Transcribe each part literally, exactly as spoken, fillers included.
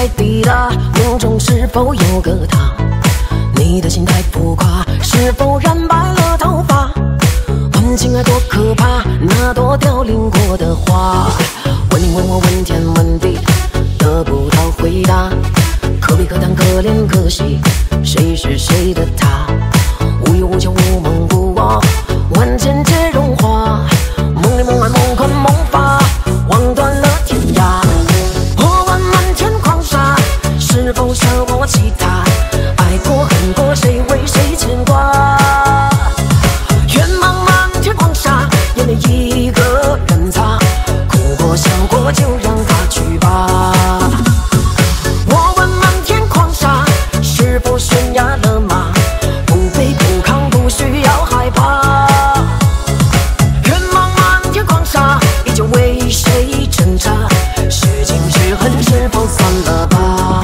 抵达，梦中是否有个他？你的心太浮夸，是否染白了头发？问情爱多可怕，那朵凋零过的花。问你问我问天问地，得不到回答。可悲可叹可怜可惜，谁是谁的他？无欲无求无梦无我，万千皆荣华。梦里梦外梦困梦乏，望断了天涯。我问漫天狂沙，是否舍我其他？爱过恨过，谁为谁牵挂？愿茫漫天狂沙，眼泪一个人擦。哭过笑过，就让它去吧。我问漫天狂沙，是否悬崖勒马？不卑不亢，不需要害怕。愿茫漫天狂沙，依旧为谁挣扎？是情是恨，是否算了吧？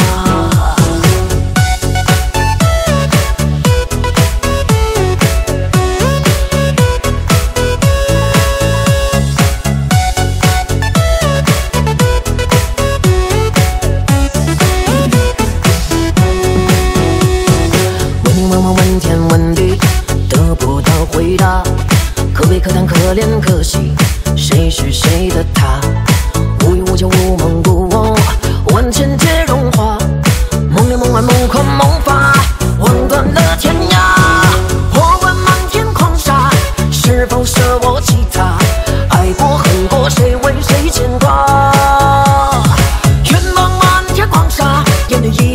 问天问地，得不到回答。可悲可叹可怜可惜，谁是谁的他？无欲无求无梦无我，万千皆荣华。梦里梦外梦困梦乏，望断了天涯。我问漫天狂沙，是否舍我其他？爱过恨过，谁为谁牵挂？愿茫漫天狂沙，眼泪一